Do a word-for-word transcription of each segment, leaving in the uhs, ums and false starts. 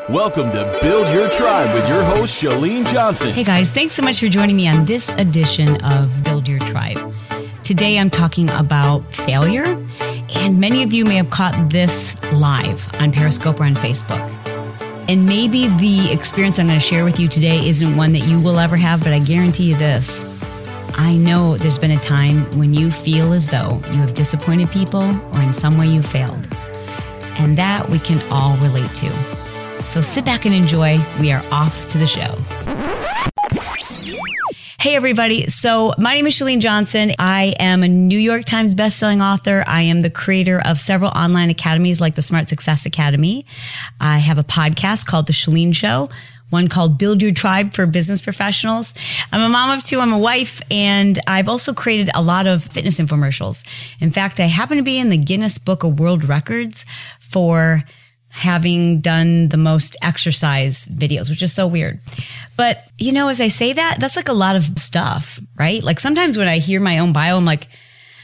Welcome to Build Your Tribe with your host, Chalene Johnson. Hey guys, thanks so much for joining me on this edition of Build Your Tribe. Today I'm talking about failure, and many of you may have caught this live on Periscope or on Facebook. And maybe the experience I'm going to share with you today isn't one that you will ever have, but I guarantee you this. I know there's been a time when you feel as though you have disappointed people or in some way you failed. And that we can all relate to. So sit back and enjoy. We are off to the show. Hey, everybody. So my name is Chalene Johnson. I am a New York Times bestselling author. I am the creator of several online academies like the Smart Success Academy. I have a podcast called The Chalene Show, one called Build Your Tribe for business professionals. I'm a mom of two. I'm a wife, and I've also created a lot of fitness infomercials. In fact, I happen to be in the Guinness Book of World Records for having done the most exercise videos, which is so weird. But, you know, as I say that, that's like a lot of stuff, right? Like sometimes when I hear my own bio, I'm like,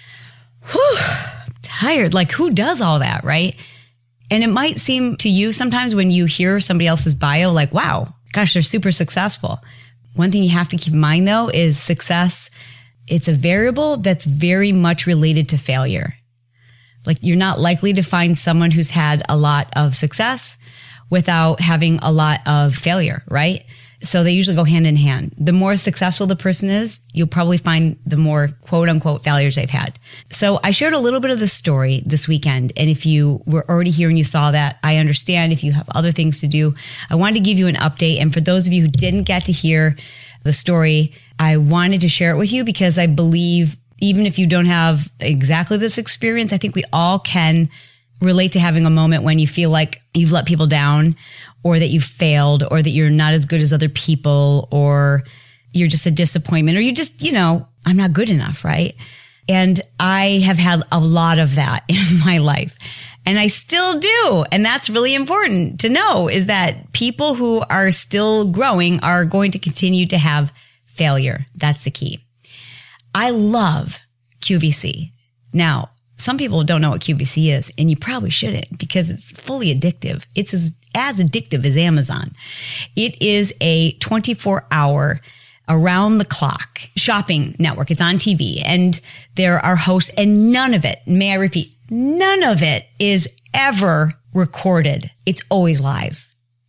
whew, I'm tired. Like who does all that, right? And it might seem to you sometimes when you hear somebody else's bio, like, wow, gosh, they're super successful. One thing you have to keep in mind though is success. It's a variable that's very much related to failure. Like you're not likely to find someone who's had a lot of success without having a lot of failure, right? So they usually go hand in hand. The more successful the person is, you'll probably find the more quote unquote failures they've had. So I shared a little bit of the story this weekend. And if you were already here and you saw that, I understand if you have other things to do. I wanted to give you an update. And for those of you who didn't get to hear the story, I wanted to share it with you because I believe even if you don't have exactly this experience, I think we all can relate to having a moment when you feel like you've let people down or that you failed or that you're not as good as other people or you're just a disappointment or you just, you know, I'm not good enough, right? And I have had a lot of that in my life and I still do. And that's really important to know is that people who are still growing are going to continue to have failure. That's the key. I love Q V C. Now, some people don't know what Q V C is, and you probably shouldn't because it's fully addictive. It's as, as addictive as Amazon. It is a twenty-four hour around the clock shopping network. It's on T V and there are hosts and none of it, may I repeat, none of it is ever recorded. It's always live.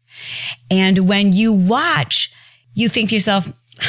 And when you watch, you think to yourself,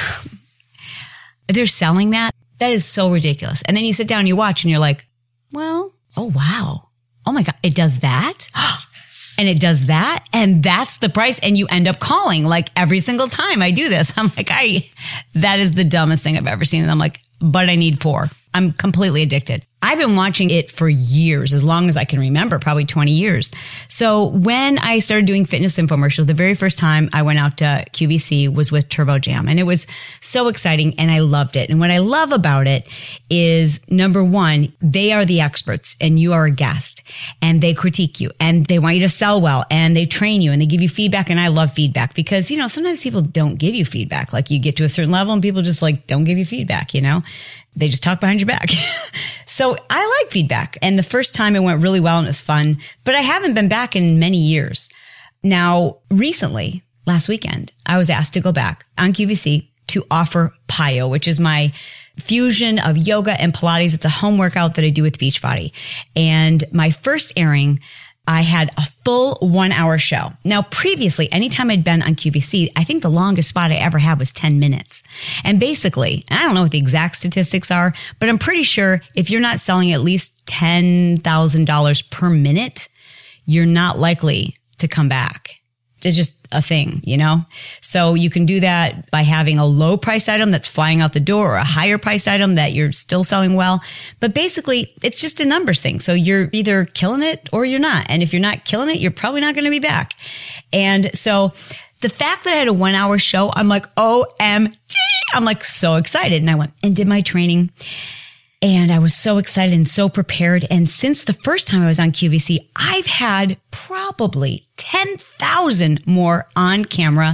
they're selling that? That is so ridiculous. And then you sit down and you watch and you're like, well, oh, wow. Oh my God. It does that. And it does that. And that's the price. And you end up calling like every single time I do this. I'm like, I, that is the dumbest thing I've ever seen. And I'm like, but I need four. I'm completely addicted. I've been watching it for years, as long as I can remember, probably twenty years. So when I started doing fitness infomercials, the very first time I went out to Q V C was with Turbo Jam. And it was so exciting and I loved it. And what I love about it is, number one, they are the experts and you are a guest and they critique you and they want you to sell well and they train you and they give you feedback. And I love feedback because, you know, sometimes people don't give you feedback. Like you get to a certain level and people just like don't give you feedback, you know? They just talk behind your back. So I like feedback. And the first time it went really well and it was fun, but I haven't been back in many years. Now, recently, last weekend, I was asked to go back on Q V C to offer P Y O, which is my fusion of yoga and Pilates. It's a home workout that I do with Beachbody. And my first airing, I had a full one hour show. Now, previously, anytime I'd been on Q V C, I think the longest spot I ever had was ten minutes. And basically, and I don't know what the exact statistics are, but I'm pretty sure if you're not selling at least ten thousand dollars per minute, you're not likely to come back. It's just a thing, you know? So you can do that by having a low price item that's flying out the door or a higher price item that you're still selling well. But basically, it's just a numbers thing. So you're either killing it or you're not. And if you're not killing it, you're probably not going to be back. And so the fact that I had a one hour show, I'm like, O M G, I'm like so excited. And I went and did my training. And I was so excited and so prepared. And since the first time I was on Q V C, I've had probably ten thousand more on camera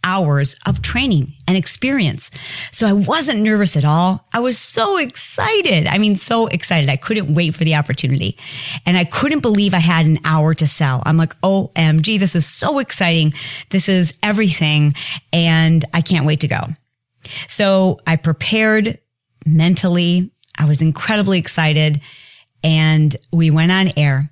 hours of training and experience. So I wasn't nervous at all. I was so excited. I mean, so excited. I couldn't wait for the opportunity. And I couldn't believe I had an hour to sell. I'm like, O M G, this is so exciting. This is everything. And I can't wait to go. So I prepared mentally. I was incredibly excited. And we went on air.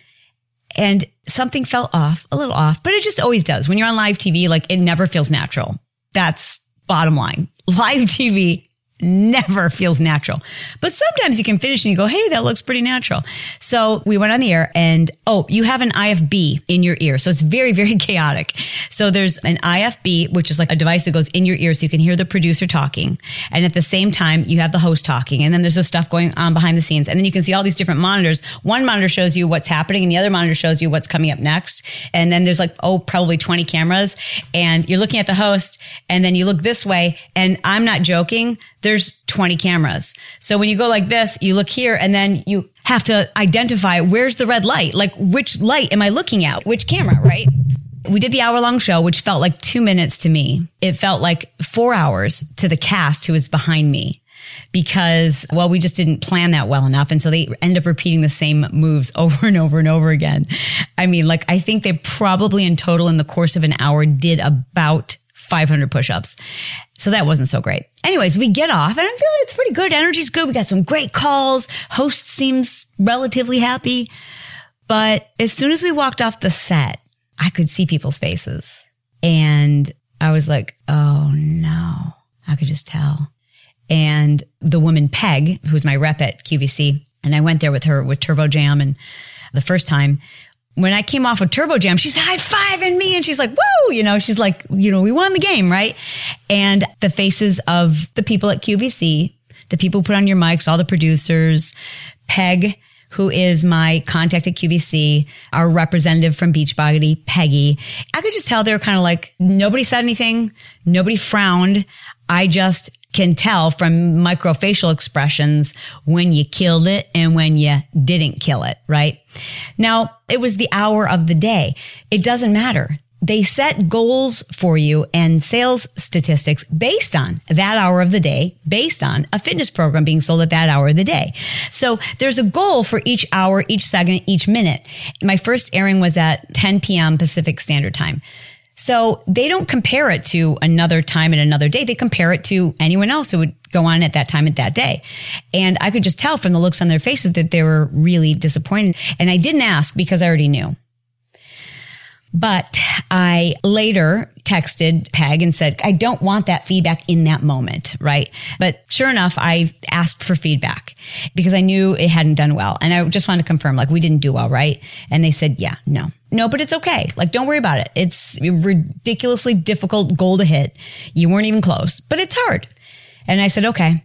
And something fell off, a little off, but it just always does. When you're on live T V, like it never feels natural. That's bottom line. Live T V never feels natural. But sometimes you can finish and you go, hey, that looks pretty natural. So we went on the air and, oh, you have an I F B in your ear. So it's very, very chaotic. So there's an I F B, which is like a device that goes in your ear so you can hear the producer talking. And at the same time, you have the host talking. And then there's this stuff going on behind the scenes. And then you can see all these different monitors. One monitor shows you what's happening and the other monitor shows you what's coming up next. And then there's like, oh, probably twenty cameras. And you're looking at the host and then you look this way. And I'm not joking. There's twenty cameras. So when you go like this, you look here and then you have to identify where's the red light? Like which light am I looking at? Which camera, right? We did the hour long show, which felt like two minutes to me. It felt like four hours to the cast who was behind me because, well, we just didn't plan that well enough. And so they end up repeating the same moves over and over and over again. I mean, like I think they probably in total in the course of an hour did about five hundred push-ups. So that wasn't so great. Anyways, we get off and I'm feeling it's pretty good. Energy's good. We got some great calls. Host seems relatively happy. But as soon as we walked off the set, I could see people's faces. And I was like, oh no, I could just tell. And the woman Peg, who's my rep at Q V C, and I went there with her with Turbo Jam. And the first time, when I came off with Turbo Jam, she's high-fiving me and she's like, woo, you know, she's like, you know, we won the game, right? And the faces of the people at Q V C, the people who put on your mics, all the producers, Peg, who is my contact at Q V C, our representative from Beachbody, Peggy. I could just tell they were kind of like, nobody said anything. Nobody frowned. I just can tell from microfacial expressions when you killed it and when you didn't kill it, right? Now, it was the hour of the day. It doesn't matter. They set goals for you and sales statistics based on that hour of the day, based on a fitness program being sold at that hour of the day. So there's a goal for each hour, each second, each minute. My first airing was at ten p.m. Pacific Standard Time. So they don't compare it to another time and another day. They compare it to anyone else who would go on at that time at that day. And I could just tell from the looks on their faces that they were really disappointed. And I didn't ask because I already knew. But I later texted Peg and said, I don't want that feedback in that moment, right? But sure enough, I asked for feedback because I knew it hadn't done well. And I just wanted to confirm, like, we didn't do well, right? And they said, yeah, no. No, but it's okay. Like, don't worry about it. It's a ridiculously difficult goal to hit. You weren't even close, but it's hard. And I said, okay.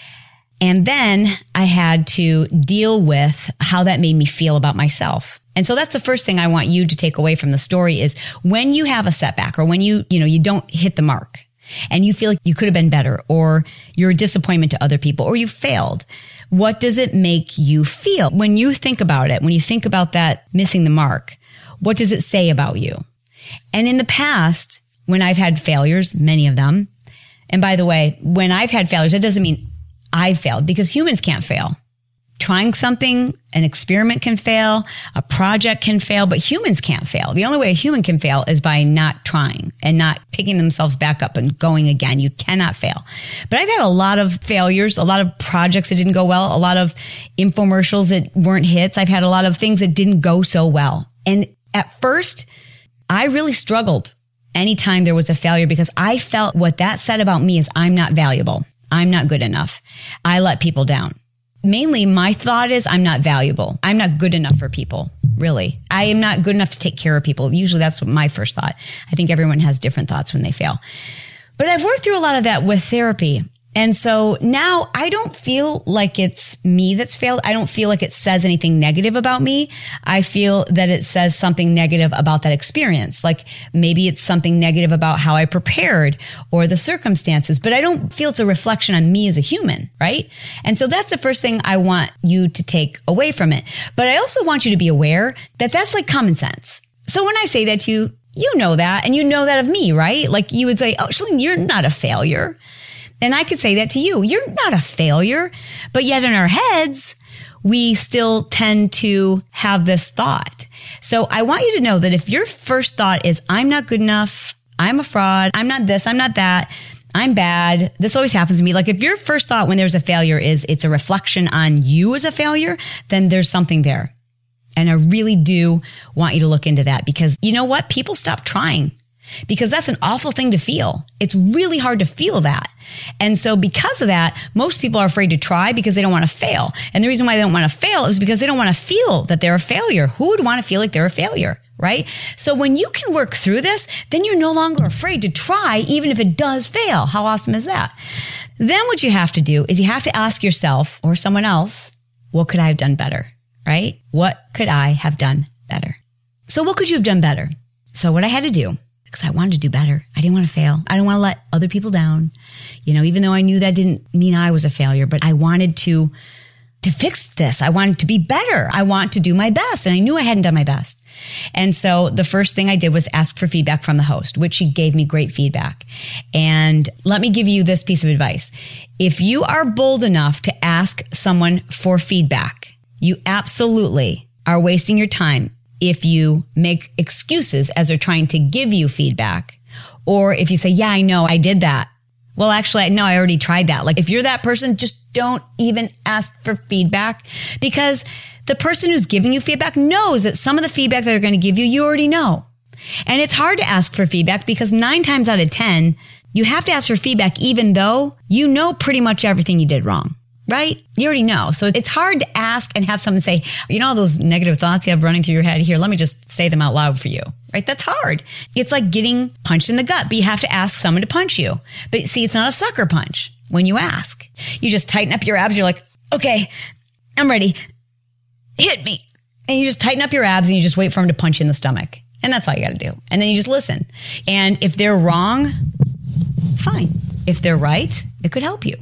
And then I had to deal with how that made me feel about myself. And so that's the first thing I want you to take away from the story is when you have a setback or when you, you know, you don't hit the mark and you feel like you could have been better or you're a disappointment to other people or you failed. What does it make you feel? When you think about it, when you think about that missing the mark, what does it say about you? And in the past, when I've had failures, many of them, and by the way, when I've had failures, that doesn't mean I failed because humans can't fail. Trying something, an experiment can fail, a project can fail, but humans can't fail. The only way a human can fail is by not trying and not picking themselves back up and going again. You cannot fail. But I've had a lot of failures, a lot of projects that didn't go well, a lot of infomercials that weren't hits. I've had a lot of things that didn't go so well. And at first, I really struggled anytime there was a failure because I felt what that said about me is I'm not valuable. I'm not good enough. I let people down. Mainly my thought is I'm not valuable. I'm not good enough for people, really. I am not good enough to take care of people. Usually that's what my first thought. I think everyone has different thoughts when they fail. But I've worked through a lot of that with therapy. And so now I don't feel like it's me that's failed. I don't feel like it says anything negative about me. I feel that it says something negative about that experience. Like maybe it's something negative about how I prepared or the circumstances, but I don't feel it's a reflection on me as a human, right? And so that's the first thing I want you to take away from it. But I also want you to be aware that that's like common sense. So when I say that to you, You know that, and you know that of me, right? Like you would say, oh, Chalene, you're not a failure. And I could say that to you. You're not a failure. But yet in our heads, we still tend to have this thought. So I want you to know that if your first thought is, I'm not good enough, I'm a fraud, I'm not this, I'm not that, I'm bad, this always happens to me. Like if your first thought when there's a failure is it's a reflection on you as a failure, then there's something there. And I really do want you to look into that because you know what? People stop trying because that's an awful thing to feel. It's really hard to feel that. And so because of that, most people are afraid to try because they don't want to fail. And the reason why they don't want to fail is because they don't want to feel that they're a failure. Who would want to feel like they're a failure, right? So when you can work through this, then you're no longer afraid to try, even if it does fail. How awesome is that? Then what you have to do is you have to ask yourself or someone else, what could I have done better? Right? What could I have done better? So what could you have done better? So what I had to do, because I wanted to do better. I didn't want to fail. I didn't want to let other people down. You know, even though I knew that didn't mean I was a failure, but I wanted to, to fix this. I wanted to be better. I want to do my best. And I knew I hadn't done my best. And so the first thing I did was ask for feedback from the host, which she gave me great feedback. And let me give you this piece of advice. If you are bold enough to ask someone for feedback, you absolutely are wasting your time if you make excuses as they're trying to give you feedback. Or if you say, yeah, I know, I did that. Well, actually, no, I already tried that. Like if you're that person, just don't even ask for feedback because the person who's giving you feedback knows that some of the feedback they're going to give you, you already know. And it's hard to ask for feedback because nine times out of ten, you have to ask for feedback even though you know pretty much everything you did wrong. Right? You already know. So it's hard to ask and have someone say, you know, all those negative thoughts you have running through your head here, let me just say them out loud for you. Right? That's hard. It's like getting punched in the gut, but you have to ask someone to punch you. But see, it's not a sucker punch when you ask. You just tighten up your abs. You're like, okay, I'm ready. Hit me. And you just tighten up your abs and you just wait for them to punch you in the stomach. And that's all you got to do. And then you just listen. And if they're wrong, fine. If they're right, it could help you.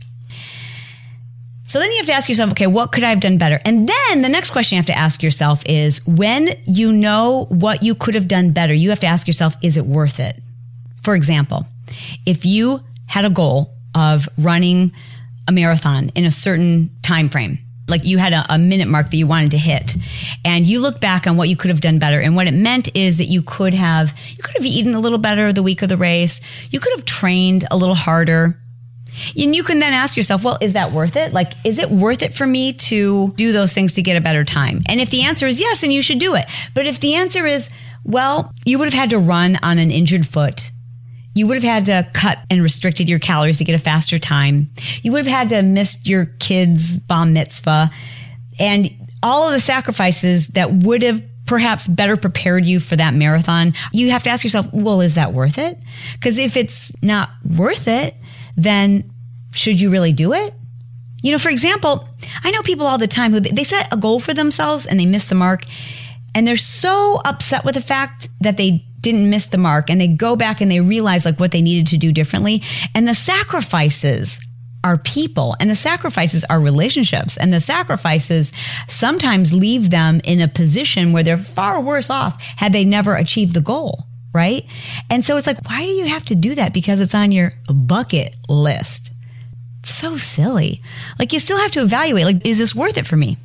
So then you have to ask yourself, okay, what could I have done better? And then the next question you have to ask yourself is when you know what you could have done better, you have to ask yourself, is it worth it? For example, if you had a goal of running a marathon in a certain time frame, like you had a, a minute mark that you wanted to hit, and you look back on what you could have done better. And what it meant is that you could have, you could have eaten a little better the week of the race. You could have trained a little harder. And you can then ask yourself, well, is that worth it? Like, is it worth it for me to do those things to get a better time? And if the answer is yes, then you should do it. But if the answer is, well, you would have had to run on an injured foot. You would have had to cut and restricted your calories to get a faster time. You would have had to miss your kid's bar mitzvah and all of the sacrifices that would have perhaps better prepared you for that marathon. You have to ask yourself, well, is that worth it? Because if it's not worth it, then should you really do it? You know, for example, I know people all the time who they set a goal for themselves and they miss the mark and they're so upset with the fact that they didn't miss the mark and they go back and they realize like what they needed to do differently. And the sacrifices are people and the sacrifices are relationships and the sacrifices sometimes leave them in a position where they're far worse off had they never achieved the goal. Right? And so it's like, why do you have to do that? Because it's on your bucket list. It's so silly. Like you still have to evaluate, like, is this worth it for me?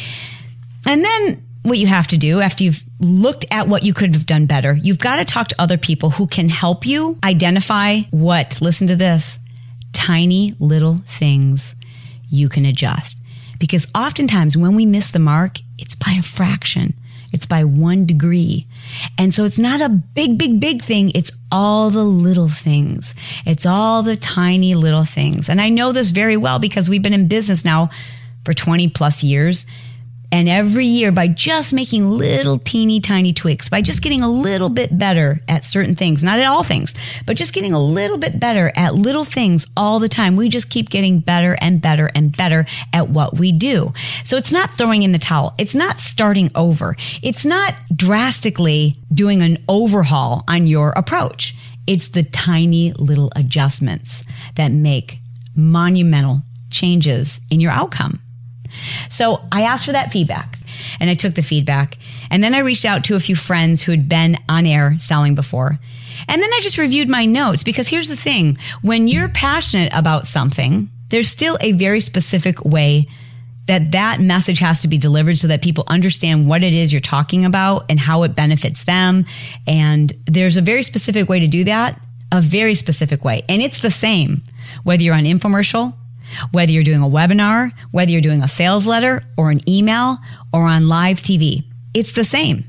And then what you have to do after you've looked at what you could have done better, you've got to talk to other people who can help you identify what, listen to this, tiny little things you can adjust. Because oftentimes when we miss the mark, it's by a fraction. It's by one degree. And so it's not a big, big, big thing. It's all the little things. It's all the tiny little things. And I know this very well because we've been in business now for twenty plus years. And every year, by just making little teeny tiny tweaks, by just getting a little bit better at certain things, not at all things, but just getting a little bit better at little things all the time, we just keep getting better and better and better at what we do. So it's not throwing in the towel. It's not starting over. It's not drastically doing an overhaul on your approach. It's the tiny little adjustments that make monumental changes in your outcome. So I asked for that feedback and I took the feedback And then I reached out to a few friends who had been on air selling before. And then I just reviewed my notes, because here's the thing. When you're passionate about something, there's still a very specific way that that message has to be delivered so that people understand what it is you're talking about and how it benefits them. And there's a very specific way to do that, a very specific way. And it's the same, whether you're on infomercial, whether you're doing a webinar, whether you're doing a sales letter or an email or on live T V. It's the same.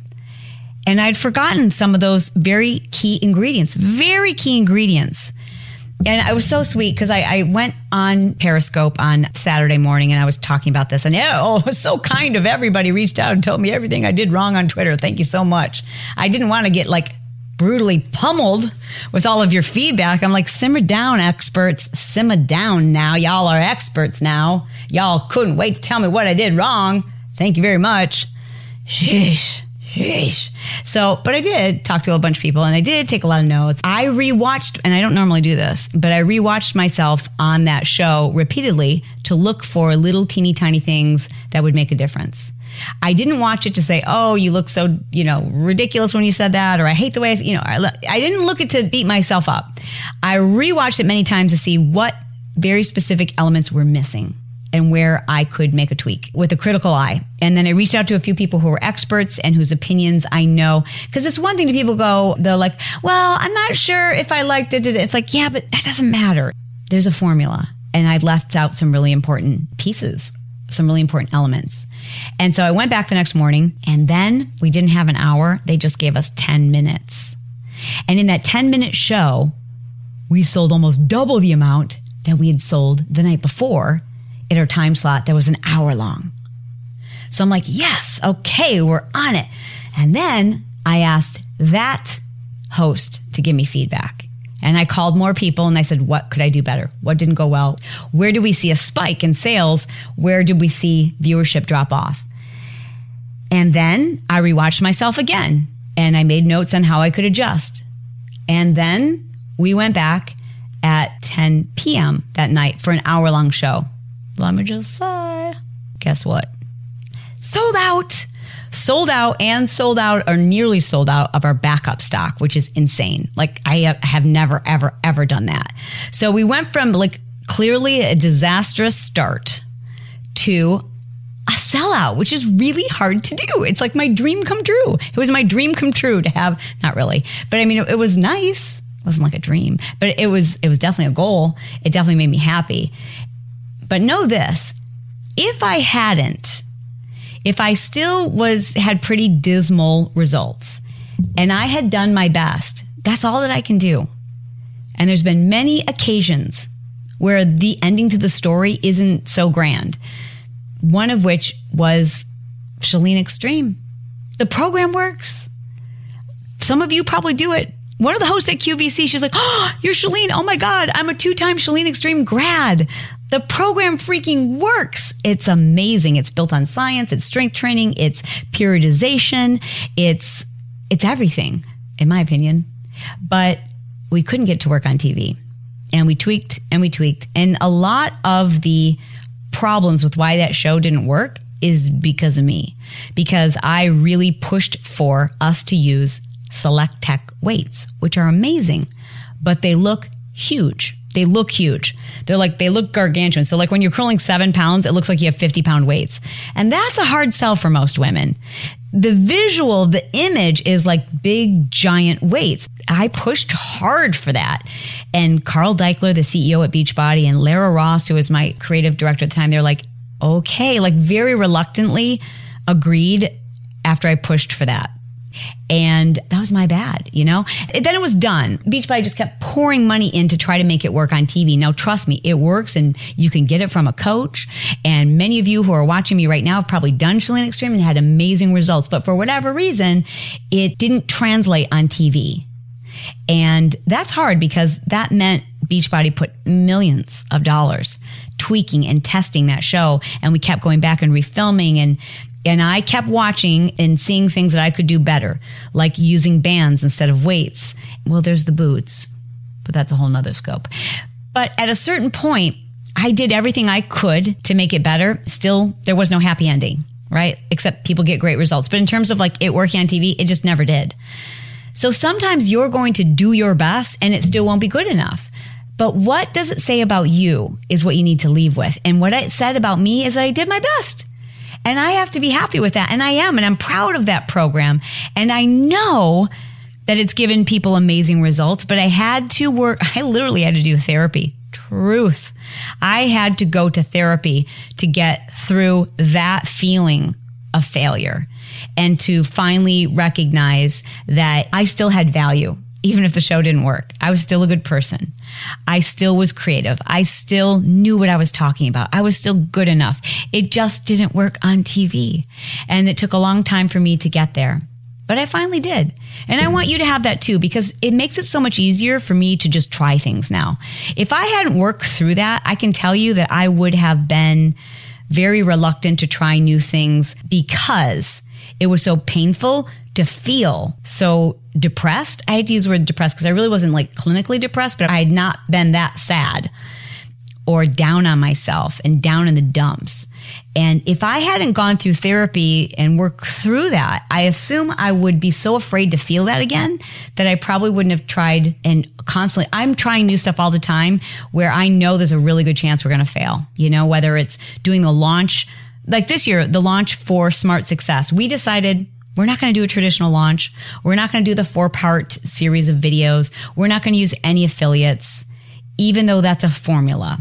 And I'd forgotten some of those very key ingredients, very key ingredients. And I was so sweet because I, I went on Periscope on Saturday morning and I was talking about this. And yeah, oh, it was so kind of everybody reached out and told me everything I did wrong on Twitter. Thank you so much. I didn't want to get like brutally pummeled with all of your feedback. I'm like, simmer down, experts. Simmer down now. Y'all are experts now. Y'all couldn't wait to tell me what I did wrong. Thank you very much. Sheesh. Sheesh. So, but I did talk to a bunch of people and I did take a lot of notes. I rewatched, and I don't normally do this, but I rewatched myself on that show repeatedly to look for little teeny tiny things that would make a difference. I didn't watch it to say, oh, you look so, you know, ridiculous when you said that, or I hate the way I, you know, I, I didn't look at to beat myself up. I rewatched it many times to see what very specific elements were missing and where I could make a tweak with a critical eye. And then I reached out to a few people who were experts and whose opinions I know. Because it's one thing to people go, they're like, well, I'm not sure if I liked it. It's like, yeah, but that doesn't matter. There's a formula. And I left out some really important pieces, some really important elements. And so I went back the next morning, and then we didn't have an hour. They just gave us ten minutes. And in that ten minute show, we sold almost double the amount that we had sold the night before in our time slot that was an hour long. So I'm like, yes, okay, we're on it. And then I asked that host to give me feedback. And I called more people and I said, what could I do better? What didn't go well? Where do we see a spike in sales? Where did we see viewership drop off? And then I rewatched myself again and I made notes on how I could adjust. And then we went back at ten p.m. that night for an hour long show. Let me just say, guess what? Sold out, sold out and sold out or nearly sold out of our backup stock, which is insane. Like I have never, ever, ever done that. So we went from like clearly a disastrous start to a sellout, which is really hard to do. It's like my dream come true. It was my dream come true to have, not really, but I mean, it, it was nice. It wasn't like a dream, but it was, it was definitely a goal. It definitely made me happy. But know this, if I hadn't, if I still was, had pretty dismal results and I had done my best, that's all that I can do. And there's been many occasions where the ending to the story isn't so grand. One of which was Chalene Extreme. The program works. Some of you probably do it. One of the hosts at Q V C, she's like, oh, you're Chalene. Oh my God, I'm a two-time Chalene Extreme grad. The program freaking works. It's amazing. It's built on science. It's strength training. It's periodization. It's, it's everything, in my opinion. But we couldn't get to work on T V. And we tweaked and we tweaked. And a lot of the problems with why that show didn't work is because of me. Because I really pushed for us to use Select Tech weights, which are amazing, but they look huge. They look huge. They're like, they look gargantuan. So like when you're curling seven pounds, it looks like you have fifty pound weights. And that's a hard sell for most women. The visual, the image is like big, giant weights. I pushed hard for that. And Carl Deichler, the C E O at Beachbody, and Lara Ross, who was my creative director at the time, they're like, okay, like very reluctantly agreed after I pushed for that. And that was my bad, you know? Then it was done. Beachbody just kept pouring money in to try to make it work on T V. Now, trust me, it works and you can get it from a coach. And many of you who are watching me right now have probably done Chalene Extreme and had amazing results. But for whatever reason, it didn't translate on T V. And that's hard because that meant Beachbody put millions of dollars tweaking and testing that show. And we kept going back and refilming and And I kept watching and seeing things that I could do better, like using bands instead of weights. Well, there's the boots, but that's a whole nother scope. But at a certain point, I did everything I could to make it better. Still, there was no happy ending. right? Except people get great results. But in terms of like it working on T V, it just never did. So sometimes you're going to do your best and it still won't be good enough. But what does it say about you is what you need to leave with. And what it said about me is that I did my best. And I have to be happy with that. And I am. And I'm proud of that program. And I know that it's given people amazing results. But I had to work. I literally had to do therapy. Truth. I had to go to therapy to get through that feeling of failure and to finally recognize that I still had value. Even if the show didn't work, I was still a good person. I still was creative. I still knew what I was talking about. I was still good enough. It just didn't work on T V. And it took a long time for me to get there. But I finally did. And I want you to have that too, because it makes it so much easier for me to just try things now. If I hadn't worked through that, I can tell you that I would have been very reluctant to try new things because it was so painful to feel so depressed. I had to use the word depressed because I really wasn't like clinically depressed, but I had not been that sad or down on myself and down in the dumps. And if I hadn't gone through therapy and worked through that, I assume I would be so afraid to feel that again that I probably wouldn't have tried. And constantly, I'm trying new stuff all the time where I know there's a really good chance we're going to fail. You know, whether it's doing the launch, like this year, the launch for Smart Success, we decided we're not going to do a traditional launch. We're not going to do the four-part series of videos. We're not going to use any affiliates, even though that's a formula.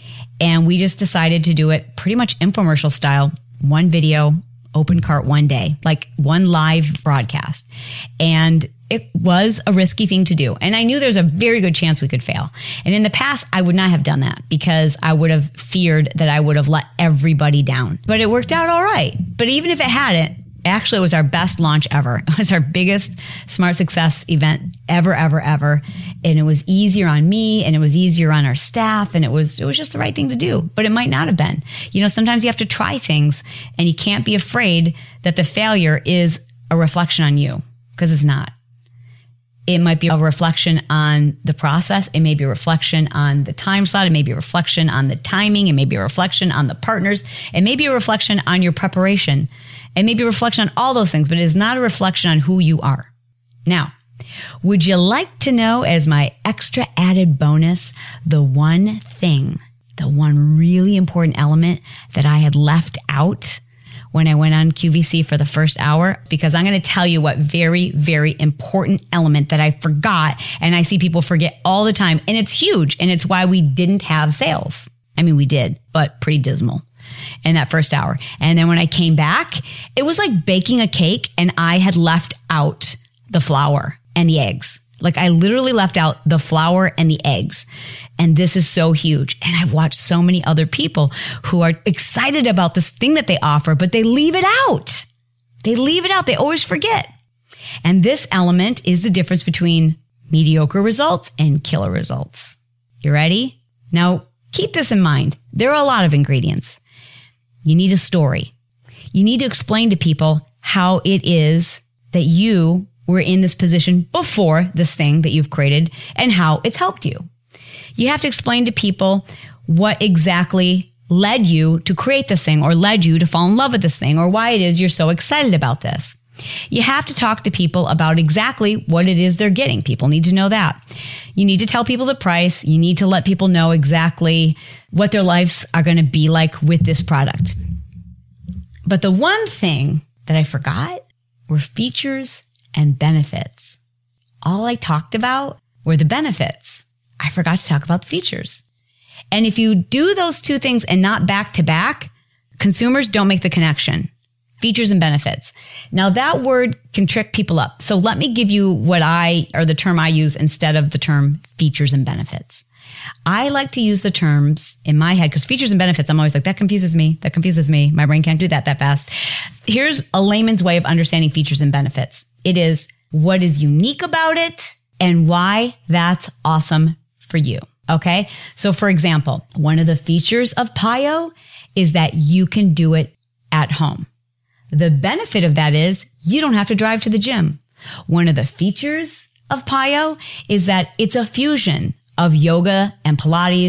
And we just decided to do it pretty much infomercial style, one video, open cart one day, like one live broadcast. And it was a risky thing to do. And I knew there's a very good chance we could fail. And in the past, I would not have done that because I would have feared that I would have let everybody down. But it worked out all right. But even if it hadn't, actually, it was our best launch ever. It was our biggest Smart Success event ever, ever, ever. And it was easier on me and it was easier on our staff. And it was, it was just the right thing to do, but it might not have been. You know, sometimes you have to try things and you can't be afraid that the failure is a reflection on you, because it's not. It might be a reflection on the process. It may be a reflection on the time slot. It may be a reflection on the timing. It may be a reflection on the partners. It may be a reflection on your preparation. It may be a reflection on all those things, but it is not a reflection on who you are. Now, would you like to know, as my extra added bonus, the one thing, the one really important element that I had left out when I went on Q V C for the first hour? Because I'm going to tell you what very, very important element that I forgot and I see people forget all the time. And it's huge. And it's why we didn't have sales. I mean, we did, but pretty dismal in that first hour. And then when I came back, it was like baking a cake and I had left out the flour and the eggs. Like I literally left out the flour and the eggs. And this is so huge. And I've watched so many other people who are excited about this thing that they offer, but they leave it out. They leave it out. They always forget. And this element is the difference between mediocre results and killer results. You ready? Now, keep this in mind. There are a lot of ingredients. You need a story. You need to explain to people how it is that you were in this position before this thing that you've created and how it's helped you. You have to explain to people what exactly led you to create this thing or led you to fall in love with this thing or why it is you're so excited about this. You have to talk to people about exactly what it is they're getting. People need to know that. You need to tell people the price. You need to let people know exactly what their lives are going to be like with this product. But the one thing that I forgot were features and benefits. All I talked about were the benefits. I forgot to talk about the features. And if you do those two things and not back to back, consumers don't make the connection. Features and benefits. Now that word can trick people up. So let me give you what I, or the term I use instead of the term features and benefits. I like to use the terms in my head because features and benefits, I'm always like, that confuses me. That confuses me. My brain can't do that that fast. Here's a layman's way of understanding features and benefits. It is what is unique about it and why that's awesome for you. Okay. So for example, one of the features of Pio is that you can do it at home. The benefit of that is you don't have to drive to the gym. One of the features of Pio is that it's a fusion of yoga and Pilates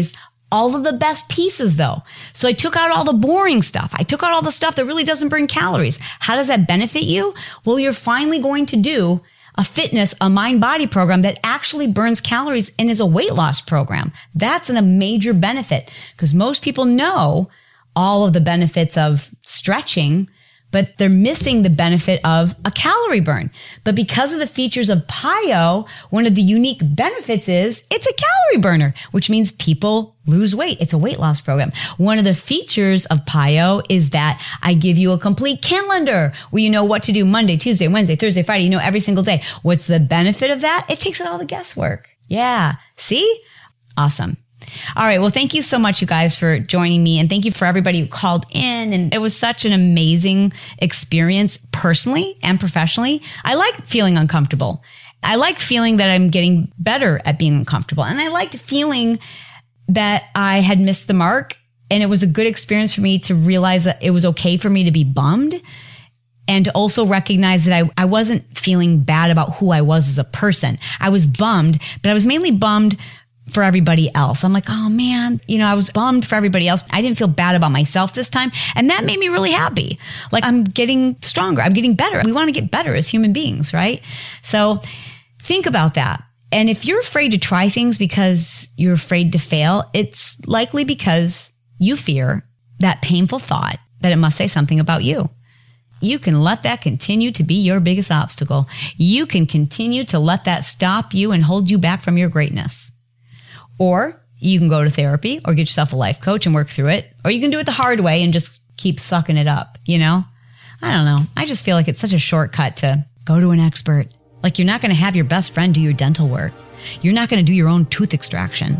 all of the best pieces though. So I took out all the boring stuff. I took out all the stuff that really doesn't burn calories. How does that benefit you? Well, you're finally going to do a fitness, a mind body program that actually burns calories and is a weight loss program. That's an, a major benefit because most people know all of the benefits of stretching, but they're missing the benefit of a calorie burn. But because of the features of P I O, one of the unique benefits is it's a calorie burner, which means people lose weight. It's a weight loss program. One of the features of P I O is that I give you a complete calendar where you know what to do Monday, Tuesday, Wednesday, Thursday, Friday, you know, every single day. What's the benefit of that? It takes out all the guesswork. Yeah. See? Awesome. All right. Well, thank you so much, you guys, for joining me. And thank you for everybody who called in. And it was such an amazing experience personally and professionally. I like feeling uncomfortable. I like feeling that I'm getting better at being uncomfortable. And I liked feeling that I had missed the mark. And it was a good experience for me to realize that it was okay for me to be bummed and to also recognize that I, I wasn't feeling bad about who I was as a person. I was bummed, but I was mainly bummed for everybody else. I'm like, oh man, you know, I was bummed for everybody else. I didn't feel bad about myself this time. And that made me really happy. Like I'm getting stronger. I'm getting better. We want to get better as human beings, right? So think about that. And if you're afraid to try things because you're afraid to fail, it's likely because you fear that painful thought that it must say something about you. You can let that continue to be your biggest obstacle. You can continue to let that stop you and hold you back from your greatness. Or you can go to therapy or get yourself a life coach and work through it. Or you can do it the hard way and just keep sucking it up, you know? I don't know. I just feel like it's such a shortcut to go to an expert. Like you're not going to have your best friend do your dental work. You're not going to do your own tooth extraction.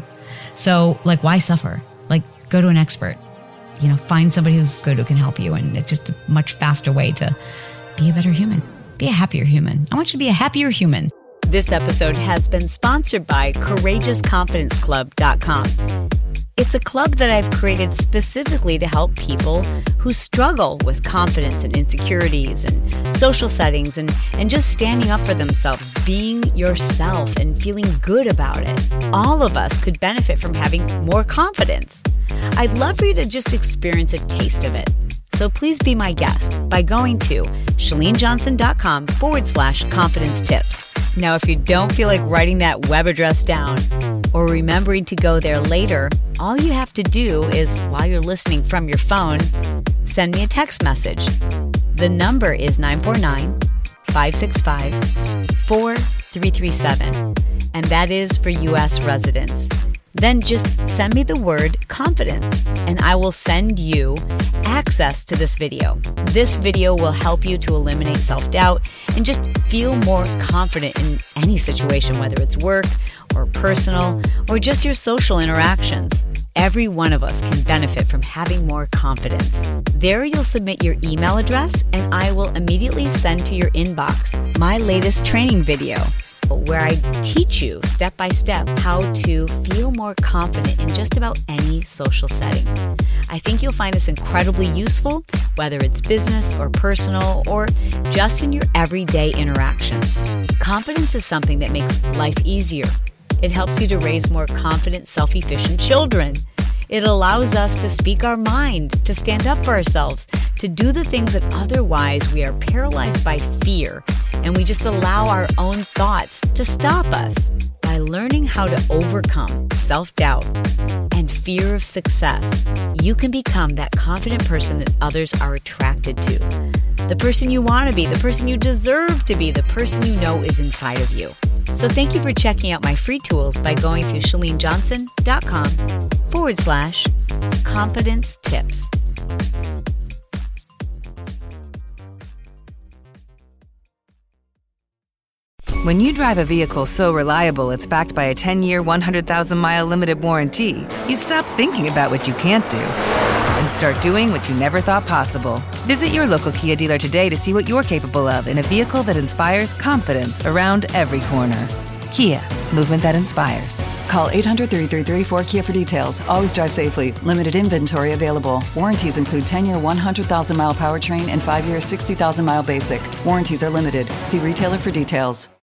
So like, why suffer? Like go to an expert, you know, find somebody who's good who can help you. And it's just a much faster way to be a better human, be a happier human. I want you to be a happier human. This episode has been sponsored by Courageous Confidence Club dot com. It's a club that I've created specifically to help people who struggle with confidence and insecurities and social settings and, and just standing up for themselves, being yourself and feeling good about it. All of us could benefit from having more confidence. I'd love for you to just experience a taste of it. So please be my guest by going to ChaleneJohnson.com forward slash confidence tips. Now, if you don't feel like writing that web address down or remembering to go there later, all you have to do is, while you're listening from your phone, send me a text message. The number is nine four nine, five six five, four three three seven, and that is for U S residents. Then just send me the word confidence, and I will send you access to this video. This video will help you to eliminate self-doubt and just feel more confident in any situation, whether it's work or personal or just your social interactions. Every one of us can benefit from having more confidence. There you'll submit your email address, and I will immediately send to your inbox my latest training video, where I teach you step by step how to feel more confident in just about any social setting. I think you'll find this incredibly useful, whether it's business or personal or just in your everyday interactions. Confidence is something that makes life easier. It helps you to raise more confident, self-efficient children. It allows us to speak our mind, to stand up for ourselves, to do the things that otherwise we are paralyzed by fear, and we just allow our own thoughts to stop us. By learning how to overcome self-doubt and fear of success, you can become that confident person that others are attracted to. The person you want to be, the person you deserve to be, the person you know is inside of you. So thank you for checking out my free tools by going to ChaleneJohnson.com forward slash confidence tips. When you drive a vehicle so reliable it's backed by a ten-year, one hundred thousand mile limited warranty, you stop thinking about what you can't do and start doing what you never thought possible. Visit your local Kia dealer today to see what you're capable of in a vehicle that inspires confidence around every corner. Kia, movement that inspires. Call eight hundred, three three three, four Kia for details. Always drive safely. Limited inventory available. Warranties include ten-year, one hundred thousand mile powertrain and five-year, sixty thousand mile basic. Warranties are limited. See retailer for details.